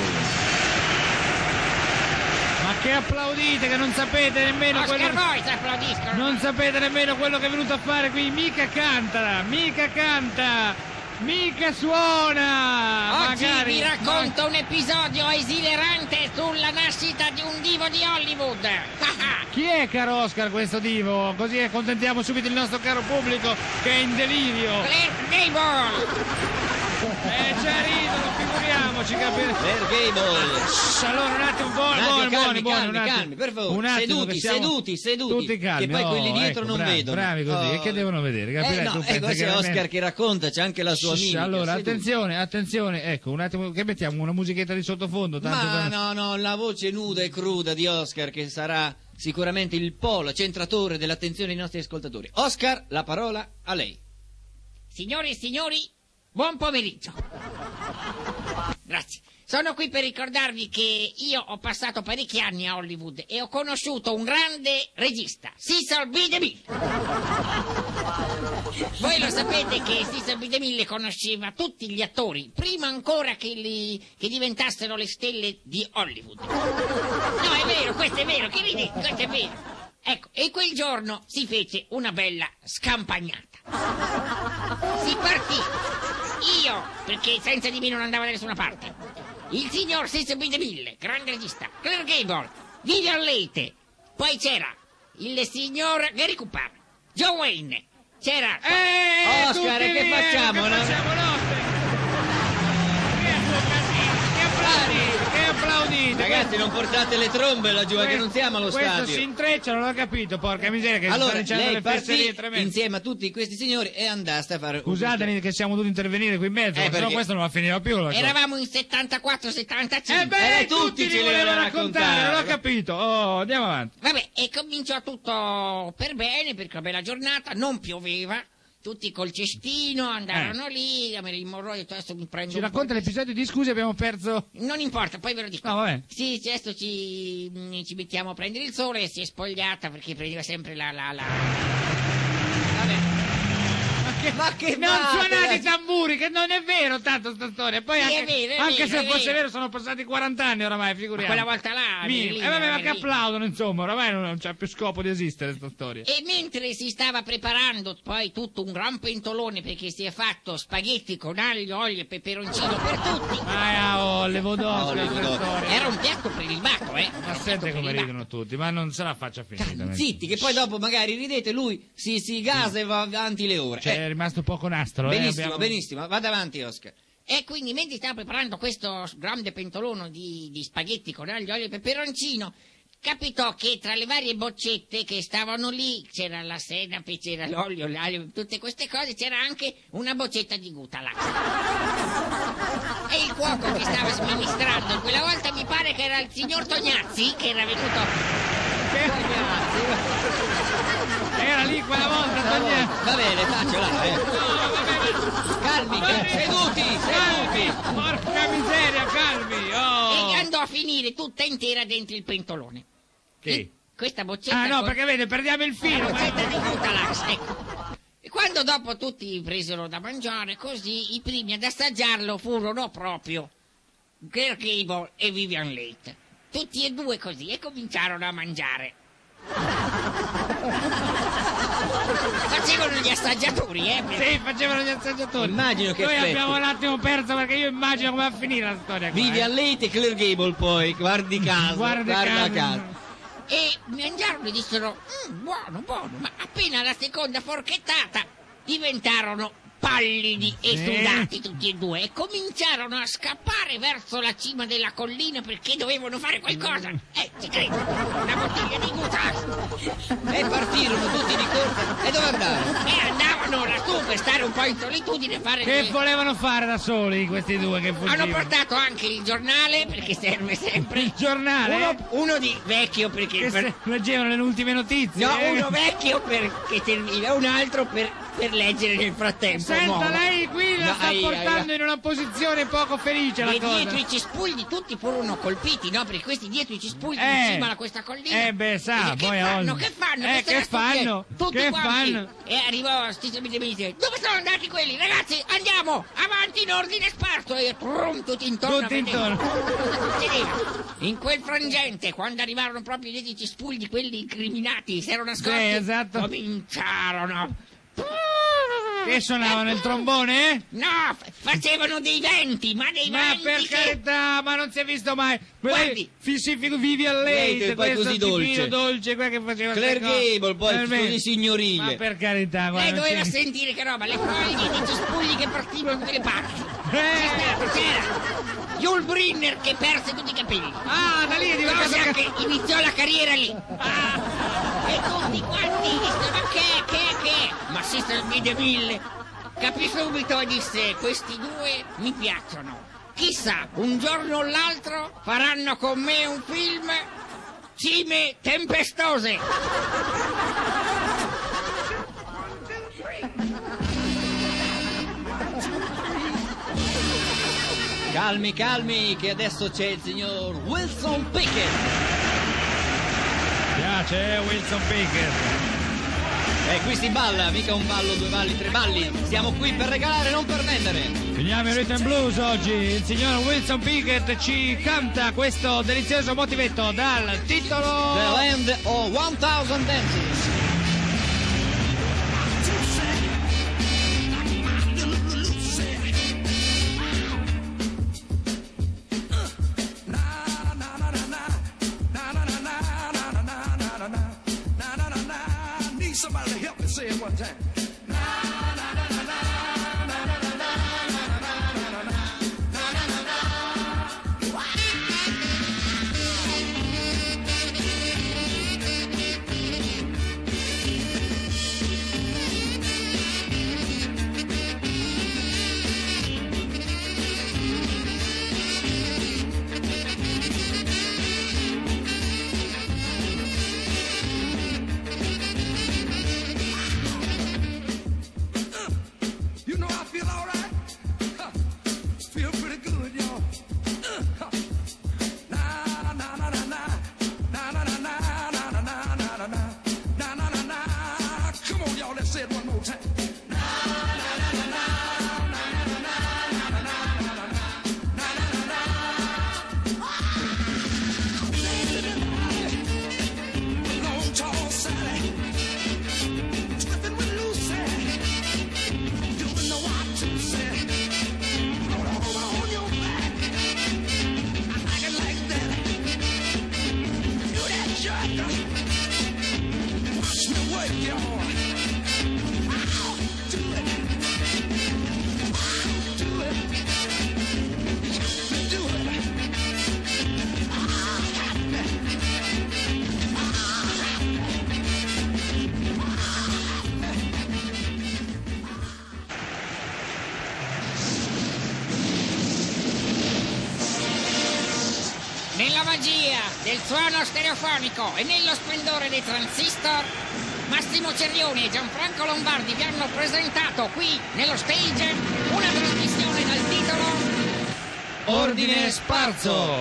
Ma che applaudite, che non sapete nemmeno Oscar quello... Voice applaudiscono! Non sapete nemmeno quello che è venuto a fare qui, mica canta, mica canta, mica suona! Oggi magari, vi racconto ma... un episodio esilerante sulla nascita di un divo di Hollywood. Chi è, caro Oscar, questo divo? Così accontentiamo subito il nostro caro pubblico che è in delirio. Clark Gable! Eh, c'è ridono, figuriamoci, capite? Per Gable! Allora un attimo, buoni, Un attimo, buoni, calmi, buoni, buoni, calmi, un attimo. calmi, per favore. Un attimo Seduti, che siamo seduti, seduti. Tutti calmi. Che poi oh, quelli dietro ecco, non bravi, vedono. Bravi così, Oh. e che devono vedere, capirai? Eh no, tu eh, pensi questo che è veramente- Oscar che racconta, c'è anche la sua Shh, mimica. allora, seduti. attenzione, attenzione, ecco, un attimo, che mettiamo una musichetta di sottofondo, tanto Ma per- no, no, la voce nuda e cruda di Oscar che sarà sicuramente il polo centratore dell'attenzione dei nostri ascoltatori. Oscar, la parola a lei. Signore e signori, buon pomeriggio. Grazie. Sono qui per ricordarvi che io ho passato parecchi anni a Hollywood e ho conosciuto un grande regista, Cecil B. DeMille. Voi lo sapete che Cesar B. DeMille conosceva tutti gli attori, prima ancora che, li, che diventassero le stelle di Hollywood. No, è vero, questo è vero, che ridete, questo è vero. Ecco, e quel giorno si fece una bella scampagnata. Si partì. Io, perché senza di me non andava da nessuna parte. Il signor Cesar B. DeMille, grande regista, Clark Gable, Vivian Leigh, poi c'era il signor Gary Cooper, John Wayne, c'era... Eh, Oscar, e che facciamo? Che no? facciamo notte? Che applaudite, che applaudite. Ragazzi, non portate le trombe laggiù, che non siamo allo Questo stadio. si intreccia, non ho capito, porca miseria, che Allora, stanno dicendo lei le fesserie partì tremende. insieme a tutti questi signori e andaste a fare... un- Scusatemi che siamo dovuti intervenire qui in mezzo, Eh, se no perché- questo non va a finire più. la cosa. Eravamo in settantaquattro settantacinque. Eh beh, Eh, tutti tutti ci ci volevano volevano raccontare, raccontare. non ho capito. Oh, andiamo avanti. Vabbè, e cominciò tutto per bene, perché una bella giornata, non pioveva, tutti col cestino, andarono lì, a Marilyn Monroe, ho detto, adesso mi prendo Ci un racconta po' l'episodio di scusi, abbiamo perso... di... Non importa, poi ve lo dico. No, vabbè. Sì, sì, adesso ci, mm, ci mettiamo a prendere il sole, e si è spogliata perché prendeva sempre la... la, la... Vabbè. Ma che Non fate, suonate i ragazzi? tamburi, che non è vero tanto sta storia. Poi Sì, anche, è vero, è anche vero, se è fosse vero. vero sono passati quaranta anni oramai, figuriamo. Ma quella volta là, Minimo. Merlino, Eh vabbè, ma che Merlino. applaudono, insomma, oramai non, non c'ha più scopo di esistere sta storia. E mentre si stava preparando poi tutto un gran pentolone, perché si è fatto spaghetti con aglio, olio e peperoncino per tutti. Ah, oh, le vodosche, Oh, le questa vodosche. storia. Era un piatto prelibato, eh. Ma sente come ridono tutti, ma non se la faccia finita. Zitti, che poi dopo magari ridete, lui si, si gasa e va avanti le ore. Cioè, Eh, è rimasto poco nastro, eh, benissimo, abbiamo- benissimo, vada avanti, Oscar. E quindi mentre stava preparando questo grande pentolone di, di spaghetti con aglio, olio e peperoncino, capitò che tra le varie boccette che stavano lì, c'era la senape, c'era l'olio, l'aglio, tutte queste cose, c'era anche una boccetta di Gutalax. E il cuoco che stava somministrando quella volta mi pare che era il signor Tognazzi, che era venuto... Era lì quella volta, Tognazzi. Va bene, faccela, eh. Calmi, calmi, seduti, seduti. Porca miseria, calmi. Oh. E andò a finire tutta intera dentro il pentolone. Che? Questa boccetta... Ah no, con- perché vede, perdiamo il filo. La ma- boccetta di Gutalax, ecco. E quando dopo tutti presero da mangiare così, i primi ad assaggiarlo furono proprio Clark Gable e Vivian Leigh. Tutti e due così, e cominciarono a mangiare. Facevano gli assaggiatori, eh? per- Sì, facevano gli assaggiatori. Immagino che Noi effetti. abbiamo un attimo perso perché io immagino come va a finire la storia qua. Vivian eh. Leigh e Clark Gable poi, guardi caso, Guardi guarda caso. caso. E mangiarono e dissero, "Mm, buono, buono", ma appena la seconda forchettata diventarono pallidi e Sì. sudati tutti e due e cominciarono a scappare verso la cima della collina perché dovevano fare qualcosa. Eh, ci credo, una bottiglia di Gutalax. E partirono tutti di corsa. E dove andavano? E andavano lassù per stare un po' in solitudine e fare... Che due- volevano fare da soli questi due che Hanno fuggivano? portato anche il giornale perché serve sempre. Il giornale? Uno, uno di vecchio perché... Che per- se- leggevano le ultime notizie. No, eh? uno vecchio perché serviva, un altro per, per leggere nel frattempo. Senta, nuovo. lei qui la No, sta ai, portando ai, in una posizione poco felice la E cosa. dietro i cespugli tutti furono colpiti, no? Perché questi dietro i cespugli Eh. in cima a questa collina. Eh, beh, sa, E che poi fanno? oggi- Che fanno? Eh, Questa che era stupido. fanno? Tutti Che quanti. fanno? E arrivò Stizio e mi dice, dove sono andati quelli? Ragazzi, andiamo, avanti in ordine sparso. E trum, tutti intorno. Tutti a vedere intorno. cosa succedeva. In quel frangente, quando arrivarono proprio dietro i cespugli, quelli incriminati, si erano nascosti, Sì, esatto. cominciarono... Che suonavano il trombone? eh? No, f- facevano dei venti, ma dei Ma venti per che... carità, ma non si è visto mai. Guardi. Fi- si figu- vivi a Lei, lei, che poi così dolce. dolce, quella che faceva Clark queste cose. Gable, poi Veramente. così signorile. Ma per carità, Lei guarda. doveva sì. sentire che roba, le foglie di cespugli che partivano da quelle parti. Eh. C'era, c'era Yul Brynner che perse tutti i capelli. Ah, da lì è diventato Cosa ca- che iniziò la carriera lì. Ah. E tutti quanti dissero, ma che, che, che? Ma Cesar B. DeMille capì subito e disse, questi due mi piacciono. Chissà, un giorno o l'altro faranno con me un film Cime tempestose. Calmi, calmi, che adesso c'è il signor Wilson Pickett. Piace, eh, Wilson Pickett. E qui si balla, mica un ballo, due balli, tre balli. Siamo qui per regalare, non per vendere. Finiamo il Rhythm Blues oggi. Il signor Wilson Pickett ci canta questo delizioso motivetto dal titolo The Land of one thousand Dances. Somebody to help me say it one time. Nella magia del suono stereofonico e nello splendore dei transistor, Massimo Cerrioni e Gianfranco Lombardi vi hanno presentato qui, nello stage, una trasmissione dal titolo Ordine Sparso.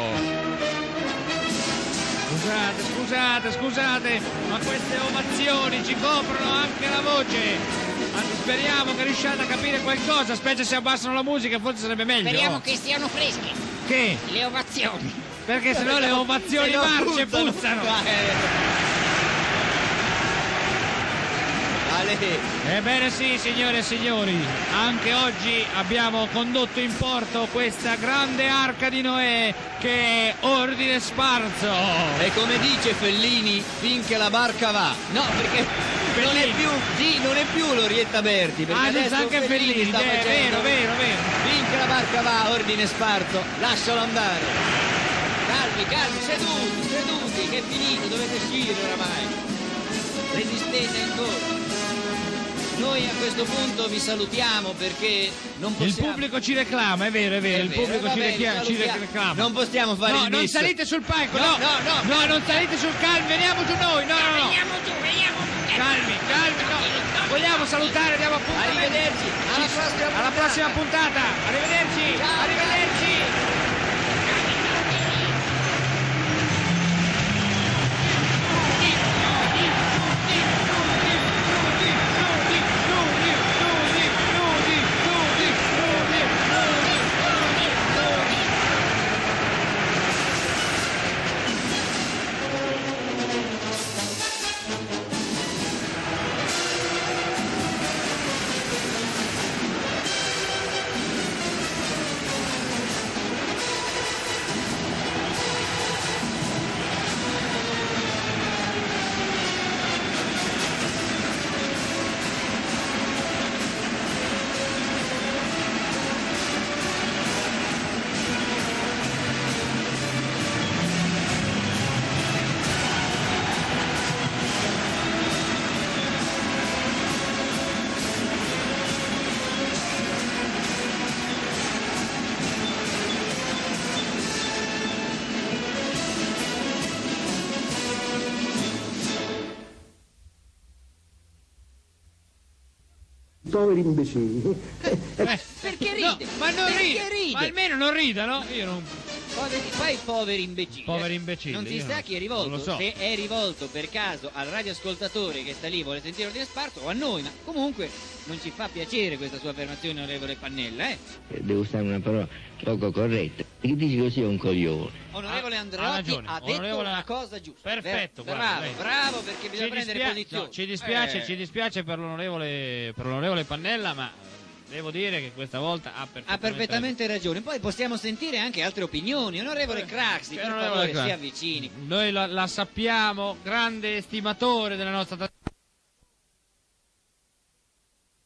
Scusate, scusate, scusate, ma queste ovazioni ci coprono anche la voce. Anzi, speriamo che riusciate a capire qualcosa, specie se abbassano la musica, forse sarebbe meglio. Speriamo che siano fresche. Che? Le ovazioni. Perché sennò le ovazioni Se no marce puzzano. puzzano. Ale. Ebbene sì, signore e signori, anche oggi abbiamo condotto in porto questa grande arca di Noè che è Ordine Sparso. E come dice Fellini, finché la barca va. No, perché non è più, sì, non è più l'Orietta Berti. Perché Ah, adesso giusto anche Fellini, sta è facendo. vero, vero, vero. Finché la barca va, Ordine Sparso, lascialo andare. Calmi, calmi, seduti, seduti, che è finito, dovete uscire oramai. Resistete ancora. Noi a questo punto vi salutiamo perché non Il possiamo... pubblico ci reclama, è vero, è vero, È il vero, pubblico va ci, bene, rechia- ci salutiamo. reclama. Non possiamo fare No, il non bis. salite sul palco, No, no, no, no. no, non salite sul calmi, veniamo giù noi, no, no, no. Veniamo giù, veniamo giù. Calmi, calmi, no. Vogliamo salutare, diamo appuntamento. Arrivederci, alla Ci- prossima alla puntata. prossima puntata. Arrivederci, Ciao. arrivederci. Poveri imbecilli. Eh, Perché no, ride? ma non Perché ride, ride? ma almeno non ridano. Io non... Poi vedi, qua i poveri imbecilli. Poveri imbecilli, Non si io sa non- chi è rivolto. non lo so. Se è rivolto per caso al radioascoltatore che sta lì, vuole sentire Ordine Sparso, o a noi, ma comunque non ci fa piacere questa sua affermazione, onorevole Pannella, eh? Devo usare una parola poco corretta. Chi dice così è un coglione. Onorevole ha Andreotti ragione, ha detto onorevole- una cosa giusta. Perfetto, Ver- guarda, bravo, lei- bravo, perché bisogna Ci prendere dispia- posizione. no, ci dispiace, Eh. ci dispiace per l'onorevole, per l'onorevole Pannella, ma devo dire che questa volta ha perfettamente, Ha perfettamente ragione. Poi possiamo sentire anche altre opinioni. Onorevole Craxi, per favore, si avvicini. Noi la, la sappiamo, grande estimatore della nostra trasmissione.